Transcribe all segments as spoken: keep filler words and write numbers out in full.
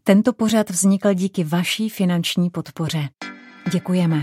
Tento pořad vznikl díky vaší finanční podpoře. Děkujeme.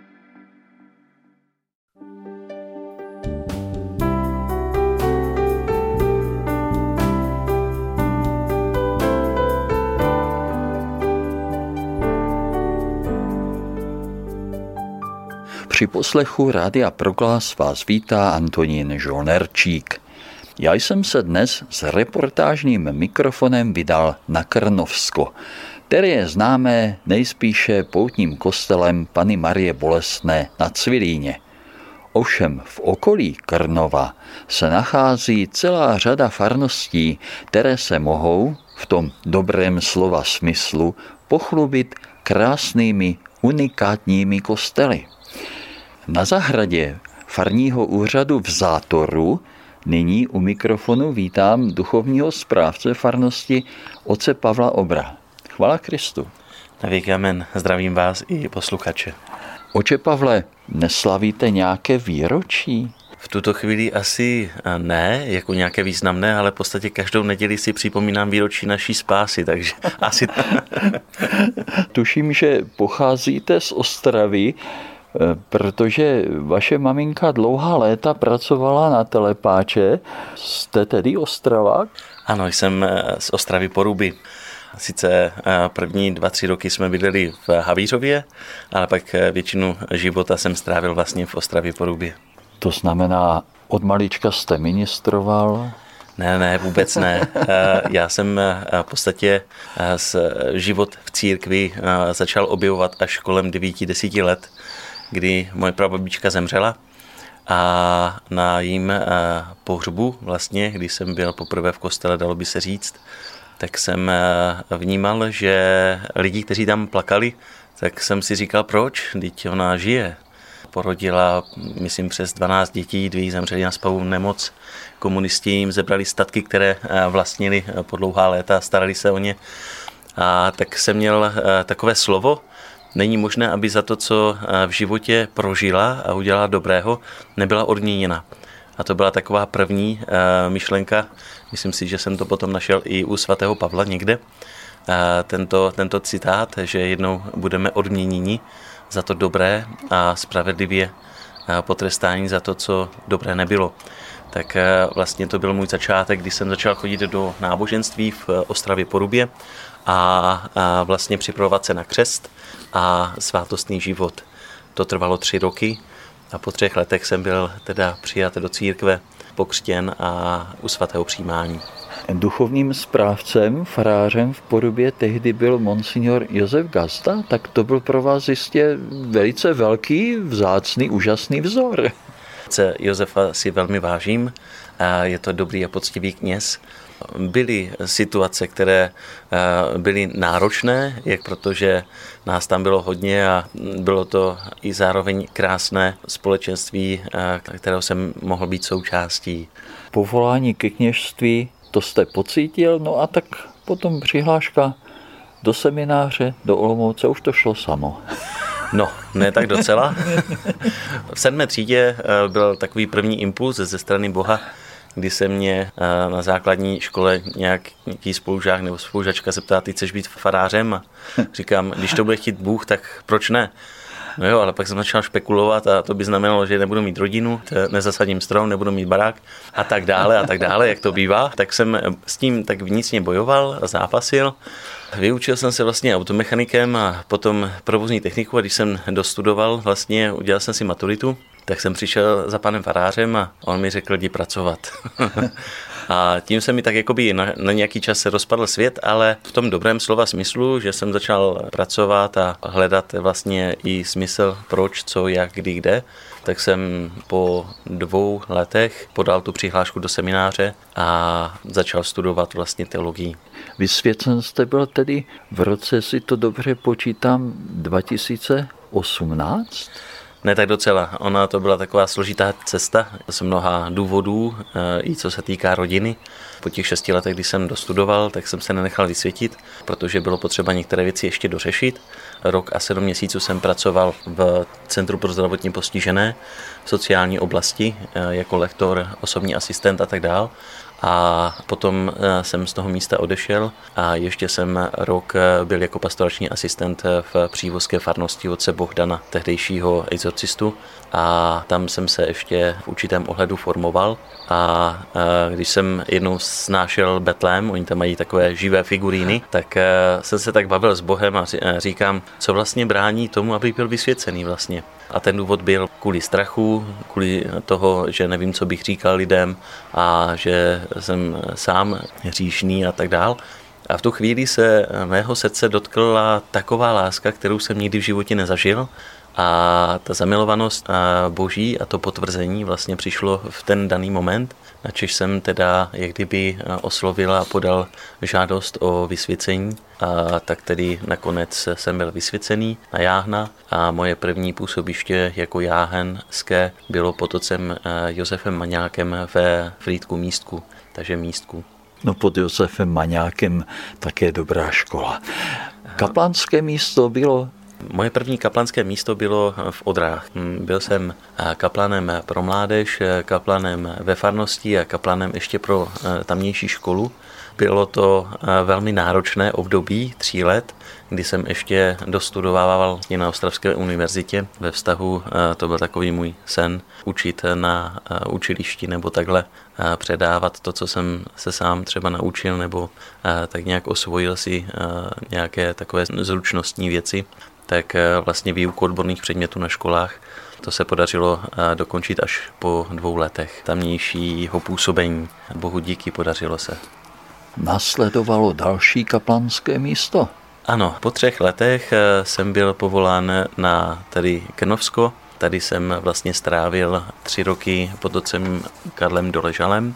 Při poslechu Rádia Proglas vás vítá Antonín Žolnerčík. Já jsem se dnes s reportážním mikrofonem vydal na Krnovsko, které je známé nejspíše poutním kostelem Panny Marie Bolestné na Cvilíně. Ovšem v okolí Krnova se nachází celá řada farností, které se mohou, v tom dobrém slova smyslu, pochlubit krásnými unikátními kostely. Na zahradě farního úřadu v Zátoru nyní u mikrofonu vítám duchovního správce farnosti otce Pavla Obra. Chvála Kristu. Na věky amen. Zdravím vás i posluchače. Otče Pavle, neslavíte nějaké výročí? V tuto chvíli asi ne, jako nějaké významné, ale v podstatě každou neděli si připomínám výročí naší spásy, takže asi... Tuším, že pocházíte z Ostravy, protože vaše maminka dlouhá léta pracovala na telepáče. Jste tedy Ostravák? Ano, jsem z Ostravy Poruby. Sice první dva, tři roky jsme bydleli v Havířově, ale pak většinu života jsem strávil vlastně v Ostravě Porubě. To znamená, od malička jste ministroval? Ne, ne, vůbec ne. Já jsem v podstatě život v církvi začal objevovat až kolem devěti deseti let, kdy moje prababička zemřela a na jím pohřbu vlastně, když jsem byl poprvé v kostele, dalo by se říct, tak jsem vnímal, že lidi, kteří tam plakali, tak jsem si říkal, proč, vždyť ona žije. Porodila, myslím, přes dvanáct dětí, dvě zemřeli na spavou nemoc. Komunisti jim zebrali statky, které vlastnili po dlouhá léta, starali se o ně. A tak jsem měl takové slovo, není možné, aby za to, co v životě prožila a udělala dobrého, nebyla odměněna. A to byla taková první myšlenka, myslím si, že jsem to potom našel i u svatého Pavla někde, tento, tento citát, že jednou budeme odměněni za to dobré a spravedlivě potrestání za to, co dobré nebylo. Tak vlastně to byl můj začátek, kdy jsem začal chodit do náboženství v Ostravě Porubě a vlastně připravovat se na křest a svátostný život. To trvalo tři roky a po třech letech jsem byl teda přijat do církve, pokřtěn a u svatého přijímání. Duchovním správcem, farářem v Porubě tehdy byl monsignor Josef Gazda, tak to byl pro vás jistě velice velký, vzácný, úžasný vzor. Josefa si velmi vážím, je to dobrý a poctivý kněz. Byly situace, které byly náročné, jak protože nás tam bylo hodně a bylo to i zároveň krásné společenství, kterého jsem mohl být součástí. Povolání ke kněžství, to jste pocítil, no a tak potom přihláška do semináře, do Olomouce, už to šlo samo. No, ne tak docela. V sedmé třídě byl takový první impuls ze strany Boha, kdy se mě na základní škole nějaký spolužák nebo spolužačka se ptá, ty chceš být farářem? A říkám, když to bude chtít Bůh, tak proč ne? No jo, ale pak jsem začal špekulovat a to by znamenalo, že nebudu mít rodinu, nezasadím strom, nebudu mít barák a tak dále a tak dále, jak to bývá. Tak jsem s tím tak vnitřně bojoval a zápasil. Vyučil jsem se vlastně automechanikem a potom provozní techniku a když jsem dostudoval, vlastně udělal jsem si maturitu, tak jsem přišel za panem farářem a on mi řekl, jdi pracovat. A tím se mi tak jakoby na, na nějaký čas se rozpadl svět, ale v tom dobrém slova smyslu, že jsem začal pracovat a hledat vlastně i smysl, proč, co, jak, kdy, kde, tak jsem po dvou letech podal tu přihlášku do semináře a začal studovat vlastně teologii. Vysvěcen jste byl tedy v roce, si to dobře počítám, dva tisíce osmnáct? Ne tak docela. Ona to byla taková složitá cesta z mnoha důvodů, i co se týká rodiny. Po těch šesti letech, kdy jsem dostudoval, tak jsem se nenechal vysvětit, protože bylo potřeba některé věci ještě dořešit. Rok a sedm měsíců jsem pracoval v Centru pro zdravotně postižené v sociální oblasti jako lektor, osobní asistent a tak dál. A potom jsem z toho místa odešel a ještě jsem rok byl jako pastorační asistent v přívozké farnosti otce Bohdana, tehdejšího exorcistu. A tam jsem se ještě v určitém ohledu formoval. A když jsem jednou snášel Betlém, oni tam mají takové živé figuríny, tak jsem se tak bavil s Bohem a říkám, co vlastně brání tomu, abych byl vysvěcený vlastně. A ten důvod byl kvůli strachu, kvůli toho, že nevím, co bych říkal lidem a že jsem sám hříšný a tak dál. A v tu chvíli se mého srdce dotkla taková láska, kterou jsem nikdy v životě nezažil. A ta zamilovanost Boží a to potvrzení vlastně přišlo v ten daný moment, načež jsem teda jak kdyby oslovil a podal žádost o vysvěcení. A tak tedy nakonec jsem byl vysvěcený na jáhna a moje první působiště jako jáhenské bylo pod otcem Josefem Maňákem ve Frýdku Místku, takže Místku. No pod Josefem Maňákem také dobrá škola. Kaplanské místo bylo? Moje první kaplanské místo bylo v Odrách. Byl jsem kaplanem pro mládež, kaplanem ve farnosti a kaplanem ještě pro tamnější školu. Bylo to velmi náročné období, tří let, kdy jsem ještě dostudovával na Ostravské univerzitě. Ve vztahu, to byl takový můj sen, učit na učilišti nebo takhle předávat to, co jsem se sám třeba naučil, nebo tak nějak osvojil si nějaké takové zručnostní věci. Tak vlastně výuku odborných předmětů na školách. To se podařilo dokončit až po dvou letech tamnějšího působení. Bohu díky, podařilo se. Následovalo další kaplanské místo? Ano, po třech letech jsem byl povolán na tady Krnovsko. Tady jsem vlastně strávil tři roky pod otcem Karlem Doležalem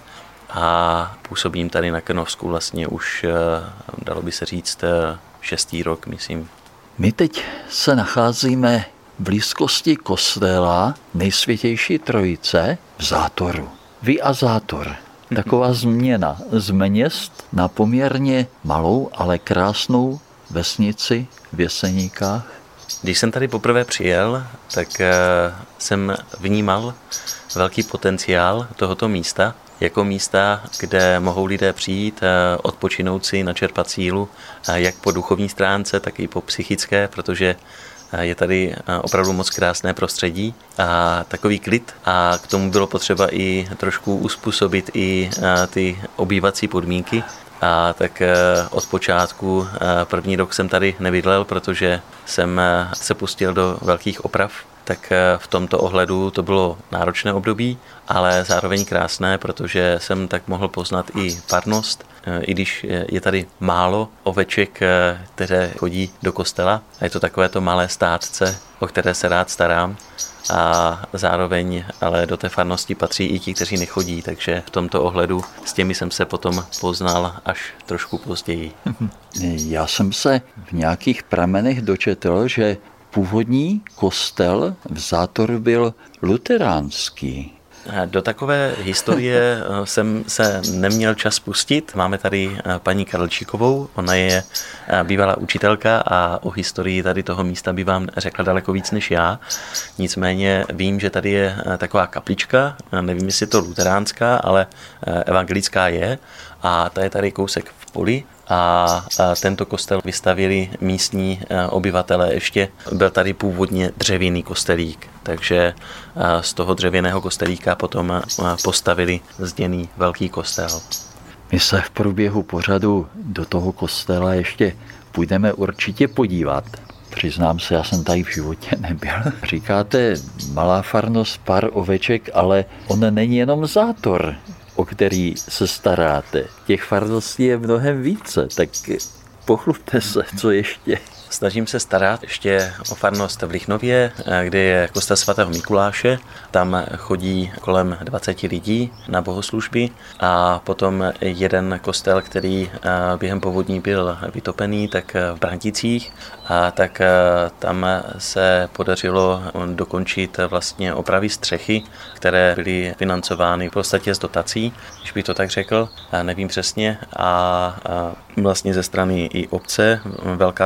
a působím tady na Krnovsku vlastně už, dalo by se říct, šestý rok, myslím. My teď se nacházíme v blízkosti kostela Nejsvětější Trojice v Zátoru. Vy a Zátor. Taková změna z měst na poměrně malou, ale krásnou vesnici v Jeseníkách. Když jsem tady poprvé přijel, tak jsem vnímal velký potenciál tohoto místa, jako místa, kde mohou lidé přijít, odpočinout si, načerpat sílu, jak po duchovní stránce, tak i po psychické, protože je tady opravdu moc krásné prostředí a takový klid a k tomu bylo potřeba i trošku uspůsobit i ty obývací podmínky. A tak od počátku první rok jsem tady nebydlel, protože jsem se pustil do velkých oprav. Tak v tomto ohledu to bylo náročné období, ale zároveň krásné, protože jsem tak mohl poznat i farnost, i když je tady málo oveček, které chodí do kostela. A je to takové to malé státce, o které se rád starám. A zároveň ale do té farnosti patří i ti, kteří nechodí, takže v tomto ohledu s těmi jsem se potom poznal až trošku později. Já jsem se v nějakých pramenech dočetl, že původní kostel v Zátoru byl luteránský. Do takové historie jsem se neměl čas pustit. Máme tady paní Karlčíkovou, ona je bývalá učitelka a o historii tady toho místa by vám řekla daleko víc než já. Nicméně vím, že tady je taková kaplička, nevím, jestli je to luteránská, ale evangelická je a ta je tady kousek v poli. A tento kostel vystavili místní obyvatelé ještě. Byl tady původně dřevěný kostelík, takže z toho dřevěného kostelíka potom postavili zděný velký kostel. My se v průběhu pořadu do toho kostela ještě půjdeme určitě podívat. Přiznám se, já jsem tady v životě nebyl. Říkáte malá farnost, pár oveček, ale on není jenom Zátor, o který se staráte. Těch farností je mnohem více, tak pochlubte se, co ještě. Snažím se starat ještě o farnost v Lichnově, kde je kostel svatého Mikuláše. Tam chodí kolem dvacet lidí na bohoslužby a potom jeden kostel, který během povodní byl vytopený, tak v Branticích. A tak tam se podařilo dokončit vlastně opravy střechy, které byly financovány v podstatě z dotací, když bych to tak řekl, nevím přesně. A vlastně ze strany i obce velká spolupráce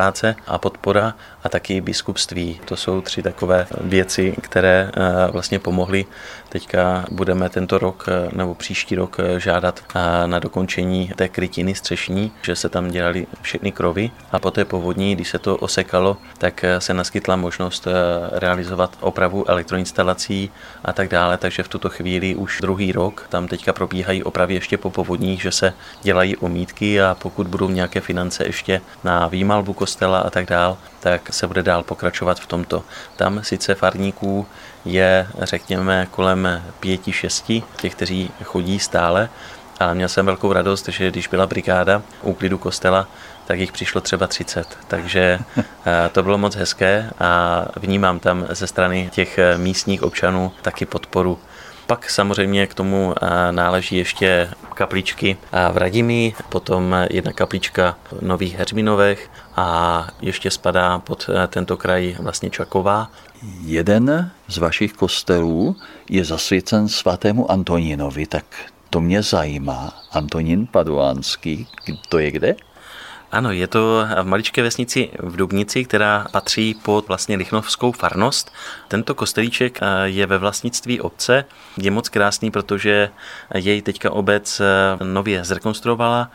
spolupráce a podpora a taky biskupství. To jsou tři takové věci, které vlastně pomohly. Teďka budeme tento rok nebo příští rok žádat na dokončení té krytiny střešní, že se tam dělaly všechny krovy a po té povodní, když se to osekalo, tak se naskytla možnost realizovat opravu elektroinstalací a tak dále, takže v tuto chvíli už druhý rok tam teďka probíhají opravy ještě po povodních, že se dělají omítky a pokud budou nějaké finance ještě na výmalbu kostela a tak dále, tak se bude dál pokračovat v tomto. Tam sice farníků je, řekněme, kolem pěti, šesti, těch, kteří chodí stále, ale měl jsem velkou radost, že když byla brigáda úklidu kostela, tak jich přišlo třeba třicet. Takže to bylo moc hezké a vnímám tam ze strany těch místních občanů taky podporu. Pak samozřejmě k tomu náleží ještě kapličky v Radimi, potom jedna kaplička v Nových Heřminovech a ještě spadá pod tento kraj vlastně Čaková. Jeden z vašich kostelů je zasvěcen svatému Antonínovi, tak to mě zajímá. Antonín Paduánský, to je kde? Ano, je to v maličké vesnici v Dubnici, která patří pod vlastně Lichnovskou farnost. Tento kostelíček je ve vlastnictví obce. Je moc krásný, protože jej teďka obec nově zrekonstruovala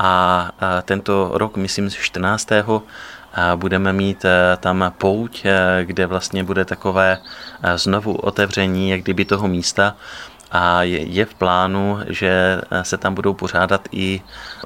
a tento rok, myslím, čtrnáctého budeme mít tam pouť, kde vlastně bude takové znovu otevření jak kdyby toho místa. A je v plánu, že se tam budou pořádat i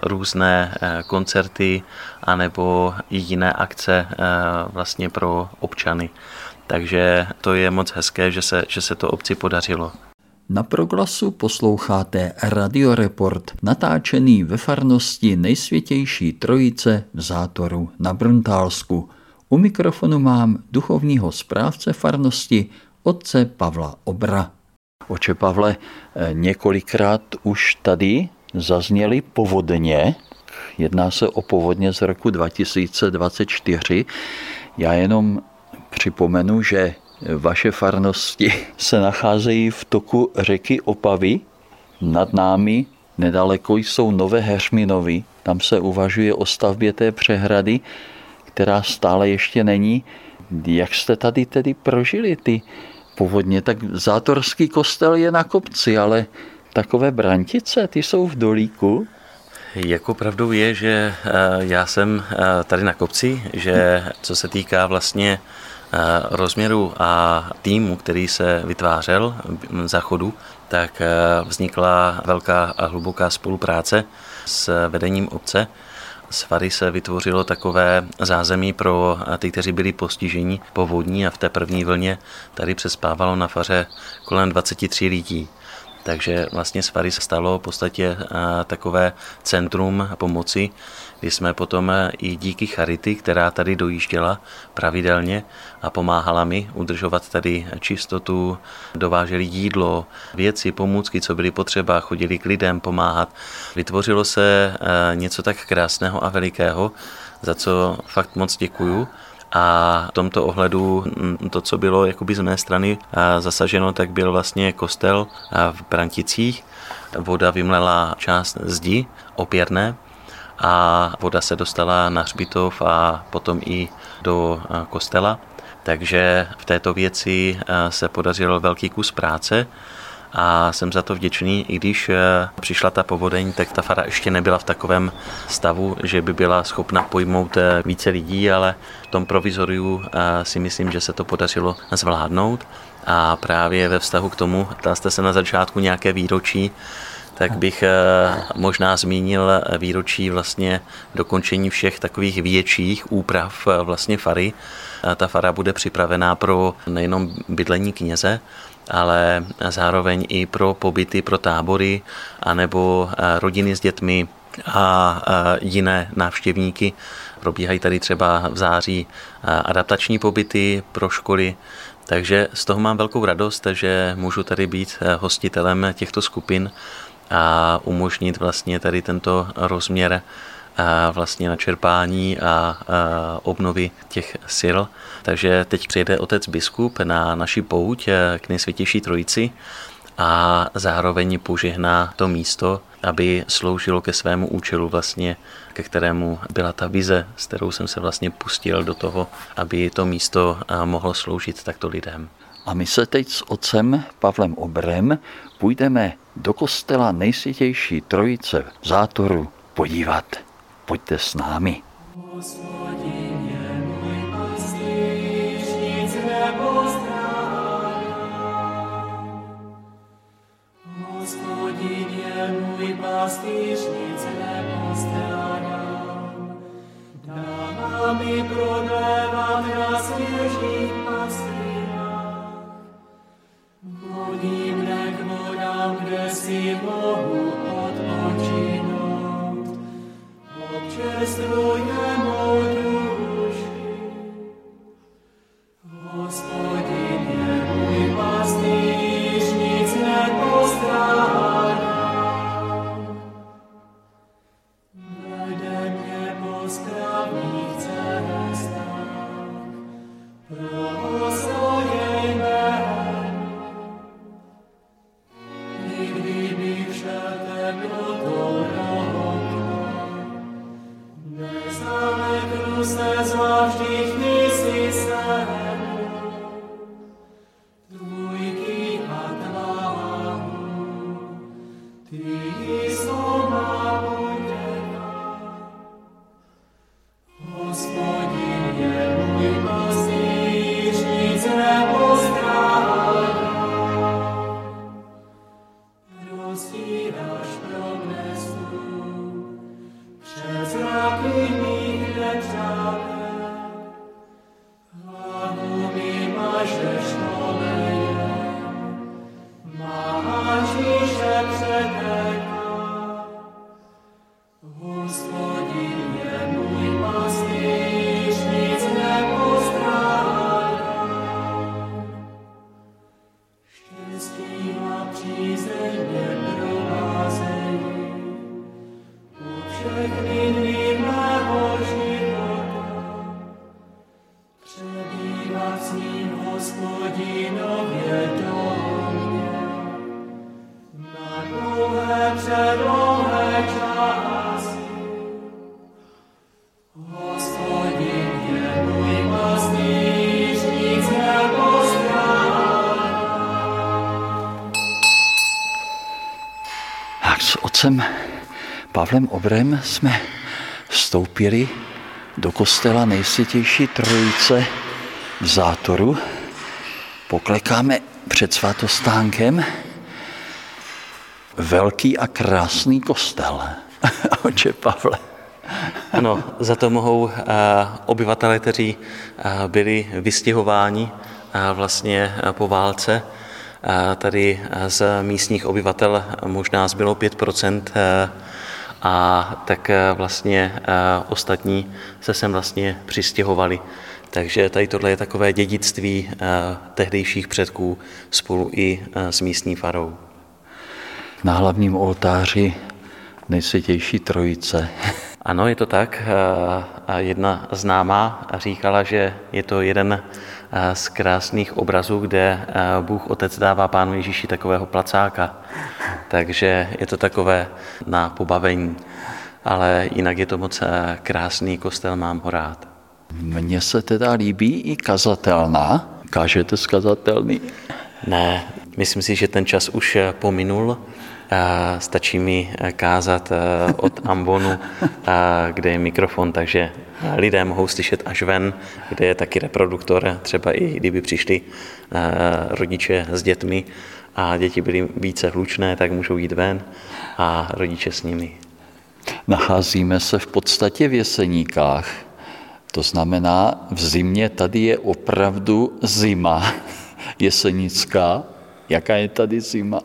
různé koncerty anebo i jiné akce vlastně pro občany. Takže to je moc hezké, že se, že se to obci podařilo. Na Proglasu posloucháte Radioreport, natáčený ve farnosti Nejsvětější Trojice v Zátoru na Bruntálsku. U mikrofonu mám duchovního správce farnosti otce Pavla Obra. Oče Pavle, několikrát už tady zazněly povodně. Jedná se o povodně z roku dva tisíce dvacet čtyři. Já jenom připomenu, že vaše farnosti se nacházejí v toku řeky Opavy. Nad námi nedaleko jsou Nové Heřminovy. Tam se uvažuje o stavbě té přehrady, která stále ještě není. Jak jste tady tedy prožili ty povodně? Tak Zátorský kostel je na kopci, ale takové Brantice, ty jsou v dolíku. Jako pravdou je, že já jsem tady na kopci, že co se týká vlastně rozměru a týmu, který se vytvářel za chodu, tak vznikla velká a hluboká spolupráce s vedením obce. Z fary se vytvořilo takové zázemí pro ty, kteří byli postiženi povodní a v té první vlně tady přespávalo na faře kolem dvacet tři lidí. Takže vlastně z fary se stalo v podstatě takové centrum pomoci, kdy jsme potom i díky charity, která tady dojížděla pravidelně a pomáhala mi udržovat tady čistotu, dováželi jídlo, věci, pomůcky, co byly potřeba, chodili k lidem pomáhat. Vytvořilo se něco tak krásného a velikého, za co fakt moc děkuju. A v tomto ohledu to, co bylo jakoby z mé strany zasaženo, tak byl vlastně kostel v Branticích. Voda vymlela část zdi opěrné a voda se dostala na hřbitov a potom i do kostela. Takže v této věci se podařil velký kus práce a jsem za to vděčný, i když přišla ta povodeň, tak ta fara ještě nebyla v takovém stavu, že by byla schopna pojmout více lidí, ale v tom provizoriu si myslím, že se to podařilo zvládnout. A právě ve vztahu k tomu, ptal jste se na začátku nějaké výročí, tak bych možná zmínil výročí vlastně dokončení všech takových větších úprav vlastně fary. Ta fara bude připravená pro nejenom bydlení kněze, ale zároveň i pro pobyty, pro tábory, anebo rodiny s dětmi a jiné návštěvníky. Probíhají tady třeba v září adaptační pobyty pro školy, takže z toho mám velkou radost, že můžu tady být hostitelem těchto skupin a umožnit vlastně tady tento rozměr a vlastně načerpání a obnovy těch sil. Takže teď přijede otec biskup na naši pouť k Nejsvětější Trojici a zároveň požehná to místo aby sloužilo ke svému účelu vlastně, ke kterému byla ta vize, s kterou jsem se vlastně pustil do toho, aby to místo mohlo sloužit takto lidem. A my se teď s otcem Pavlem Obrem půjdeme do kostela Nejsvětější Trojice v Zátoru podívat. Pojďte s námi. Dámy prodlévat na svěžích pastýrách, vodím ne k vodám, kde si mohu odpočinout, občerstvuje mou duši. Hospodin je můj pastýř, nic nepostrádám. Vede mě po správných cestách, pro svoje jméno. I kdybych šel temnotou rovnou, nezaleknu se zvlášť, ty jsi se mnou. Tvůj ký a tváhu, ty jsou má utěka. Hospodin je můj pastýř, nic nepostrádám. Rozstíráš pro mne stůl před zraky mých nepřátel. Hlavu mi mažeš olejem, má říše přetéká. Hospodin je můj pastýř, nic nepostrádám. Štěstí a přízeň mě provázejí po všechny dny mého života. Přebývat s ním Hospodinově domě na dlouhé předlouhé časy. Hospodin je můj pastýř, nic nepostrádám. Tak s otcem Pavlem Obrem jsme vstoupili do kostela Nejsvětější Trojice v Zátoru. Poklekáme před svatostánkem. Velký a krásný kostel. Oče Pavle. Ano, za to mohou uh, obyvatelé, kteří uh, byli vystěhováni uh, vlastně uh, po válce. Uh, tady uh, z místních obyvatel možná zbylo pět procent uh, a tak uh, vlastně uh, ostatní se sem vlastně přistěhovali. Takže tady tohle je takové dědictví uh, tehdejších předků spolu i uh, s místní farou. Na hlavním oltáři Nejsvětější Trojice. Ano, je to tak. Jedna známá říkala, že je to jeden z krásných obrazů, kde Bůh Otec dává Pánu Ježíši takového placáka. Takže je to takové na pobavení. Ale jinak je to moc krásný kostel, mám ho rád. Mně se teda líbí i kazatelna. Kážete z kazatelny? Ne, myslím si, že ten čas už pominul. Stačí mi kázat od ambonu, kde je mikrofon, takže lidé mohou slyšet až ven, kde je taky reproduktor, třeba i kdyby přišli rodiče s dětmi a děti byly více hlučné, tak můžou jít ven a rodiče s nimi. Nacházíme se v podstatě v Jeseníkách. To znamená, v zimě tady je opravdu zima jesenická. Jaká je tady zima?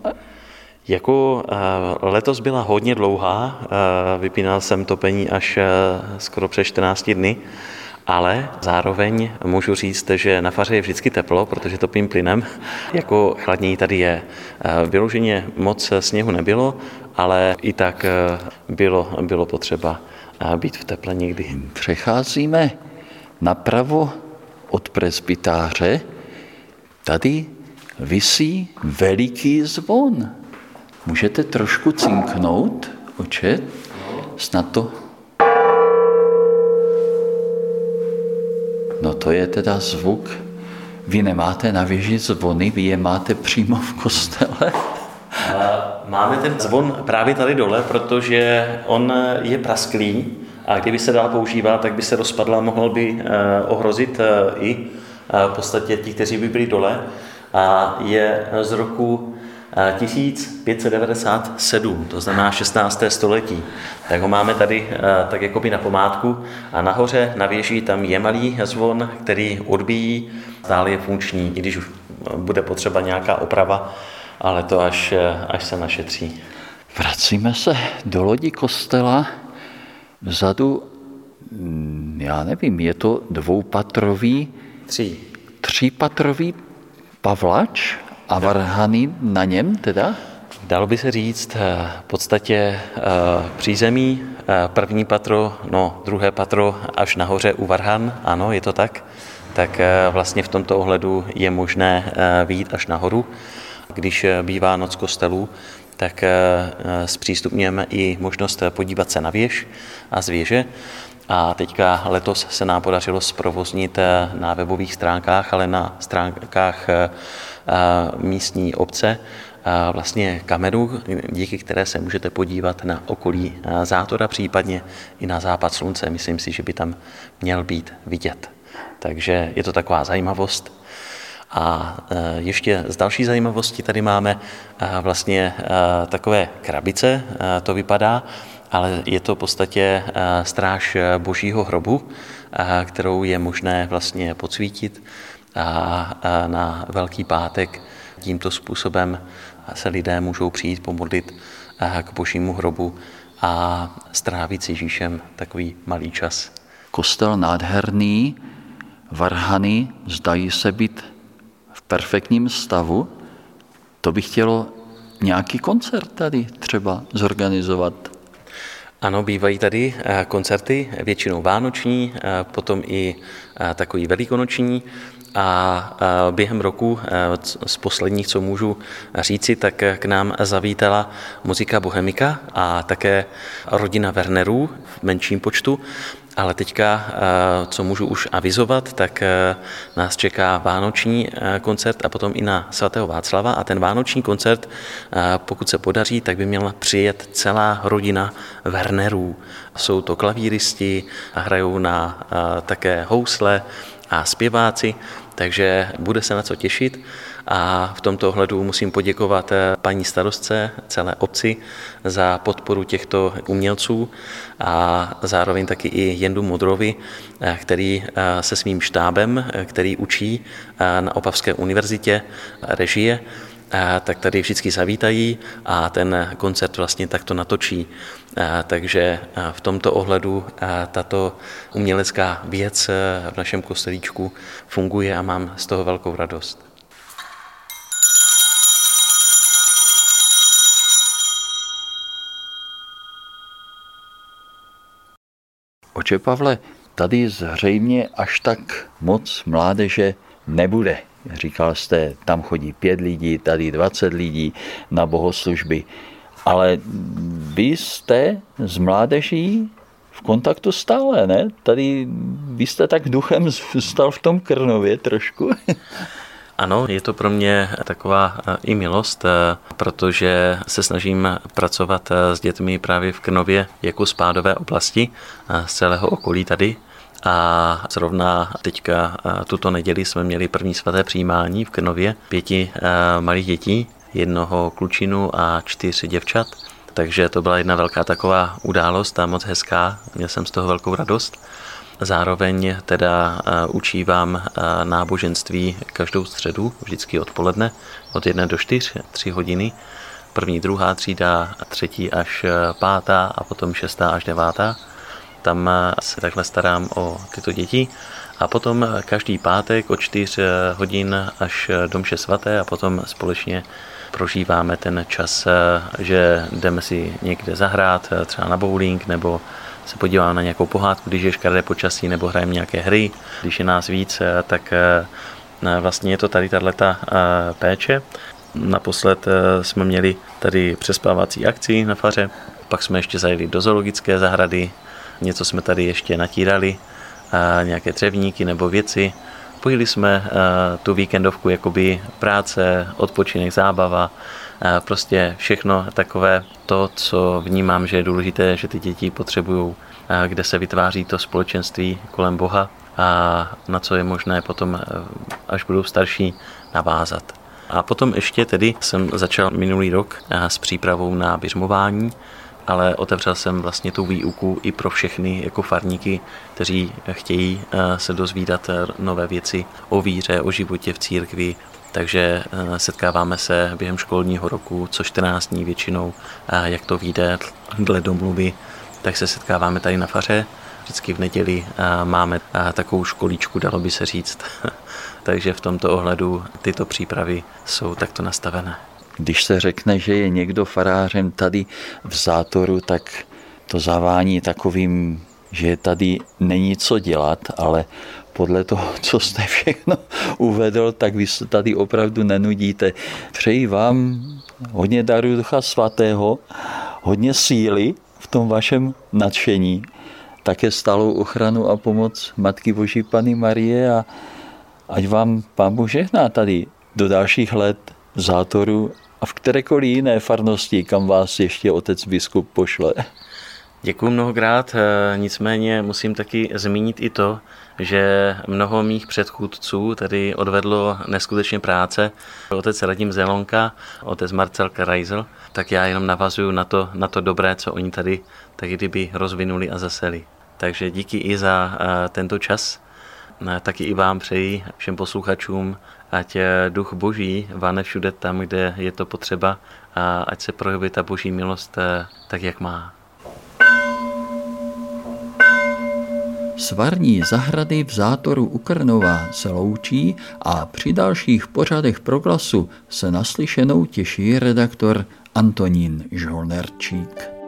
Jako letos byla hodně dlouhá, vypínal jsem topení až skoro přes čtrnáct dny, ale zároveň můžu říct, že na faře je vždycky teplo, protože topím plynem, jako chladněji tady je. Vyloženě moc sněhu nebylo, ale i tak bylo, bylo potřeba být v teple někdy. Přecházíme napravo od presbytáře. Tady visí veliký zvon. Můžete trošku cinknout, oče? Snad to... No to je teda zvuk. Vy nemáte na věži zvony, vy je máte přímo v kostele? Máme ten zvon právě tady dole, protože on je prasklý a kdyby se dál používat, tak by se rozpadla a mohl by ohrozit i v podstatě ti, kteří by byli dole. A je z roku tisíc pět set devadesát sedm, to znamená šestnácté století. Tak ho máme tady tak jakoby na památku a nahoře na věži tam je malý zvon, který odbíjí, stále je funkční, i když už bude potřeba nějaká oprava, ale to až, až se našetří. Vracíme se do lodi kostela. Vzadu, já nevím, je to dvoupatrový, Tři. třípatrový pavlač a varhany na něm teda? Dalo by se říct v podstatě přízemí, první patro, no druhé patro až nahoře u varhan, ano, je to tak. Tak vlastně v tomto ohledu je možné vyjít až nahoru. Když bývá noc kostelů, tak zpřístupňujeme i možnost podívat se na věž a z věže. A teďka letos se nám podařilo zprovoznit na webových stránkách, ale na stránkách místní obce vlastně kameru, díky které se můžete podívat na okolí Zátora, případně i na západ slunce. Myslím si, že by tam měl být vidět. Takže je to taková zajímavost. A ještě z další zajímavosti tady máme vlastně takové krabice, to vypadá, ale je to v podstatě stráž Božího hrobu, kterou je možné vlastně podsvítit a na Velký pátek tímto způsobem se lidé můžou přijít pomodlit k Božímu hrobu a strávit s Ježíšem takový malý čas. Kostel nádherný, varhany zdají se být v perfektním stavu. To by chtělo nějaký koncert tady třeba zorganizovat. Ano, bývají tady koncerty, většinou vánoční, potom i takový velikonoční a během roku z posledních, co můžu říci, tak k nám zavítala muzika Bohemika a také rodina Wernerů v menším počtu. Ale teďka, co můžu už avizovat, tak nás čeká vánoční koncert a potom i na svatého Václava. A ten vánoční koncert, pokud se podaří, tak by měla přijet celá rodina Wernerů. Jsou to klavíristi, hrajou na také housle a zpěváci, takže bude se na co těšit. A v tomto ohledu musím poděkovat paní starostce, celé obci za podporu těchto umělců a zároveň taky i Jendu Modrovi, který se svým štábem, který učí na Opavské univerzitě režie, tak tady vždycky zavítají a ten koncert vlastně takto natočí. Takže v tomto ohledu tato umělecká věc v našem kostelíčku funguje a mám z toho velkou radost. Oče Pavle, tady zřejmě až tak moc mládeže nebude. Říkal jste, tam chodí pět lidí, tady dvacet lidí na bohoslužby. Ale vy jste s mládeží v kontaktu stále, ne? Tady vy jste tak duchem zůstal v tom Krnově trošku. Ano, je to pro mě taková i milost, protože se snažím pracovat s dětmi právě v Krnově jako spádové oblasti z celého okolí tady. A zrovna teďka tuto neděli jsme měli první svaté přijímání v Krnově pěti malých dětí, jednoho klučinu a čtyř děvčat. Takže to byla jedna velká taková událost a moc hezká, měl jsem z toho velkou radost. Zároveň teda učívám náboženství každou středu, vždycky odpoledne, od jedné do čtyř, tři hodiny. První, druhá třída, třetí až pátá a potom šestá až devátá. Tam se takhle starám o tyto děti. A potom každý pátek od čtyř hodin až do mše svaté a potom společně prožíváme ten čas, že jdeme si někde zahrát, třeba na bowling, nebo se podíváme na nějakou pohádku, když je škaredé počasí, nebo hrajeme nějaké hry. Když je nás víc, tak vlastně je to tady tato péče. Naposled jsme měli tady přespávací akci na faře, pak jsme ještě zajeli do zoologické zahrady, něco jsme tady ještě natírali, a nějaké dřevníky nebo věci. Pojili jsme tu víkendovku jakoby práce, odpočinek, zábava, prostě všechno takové to, co vnímám, že je důležité, že ty děti potřebují, kde se vytváří to společenství kolem Boha a na co je možné potom, až budou starší, navázat. A potom ještě tedy jsem začal minulý rok s přípravou na biřmování, ale otevřel jsem vlastně tu výuku i pro všechny jako farníky, kteří chtějí se dozvídat nové věci o víře, o životě v církvi. Takže setkáváme se během školního roku, co čtrnáct dní většinou, jak to vyjde dle domluvy, tak se setkáváme tady na faře. Vždycky v neděli máme takovou školíčku, dalo by se říct. Takže v tomto ohledu tyto přípravy jsou takto nastavené. Když se řekne, že je někdo farářem tady v Zátoru, tak to zavání takovým, že tady není co dělat, ale podle toho, co jste všechno uvedl, tak vy se tady opravdu nenudíte. Přeji vám hodně daru Ducha Svatého, hodně síly v tom vašem nadšení, také stálou ochranu a pomoc Matky Boží Panny Marie a ať vám Pán Bůh žehná tady do dalších let v Zátoru a v kterékoliv jiné farnosti, kam vás ještě otec biskup pošle. Děkuji mnohokrát, nicméně musím taky zmínit i to, že mnoho mých předchůdců tady odvedlo neskutečně práce. Otec Radim Zelonka, otec Marcel Krajzel, tak já jenom navazuju na to, na to dobré, co oni tady tak kdyby rozvinuli a zaseli. Takže díky i za tento čas, taky i vám přeji všem posluchačům, ať duch Boží váne všude tam, kde je to potřeba a ať se projevuje ta Boží milost tak, jak má. S farní zahrady v Zátoru u Krnova se loučí a při dalších pořadech Proglasu se naslyšenou těší redaktor Antonín Žolnerčík.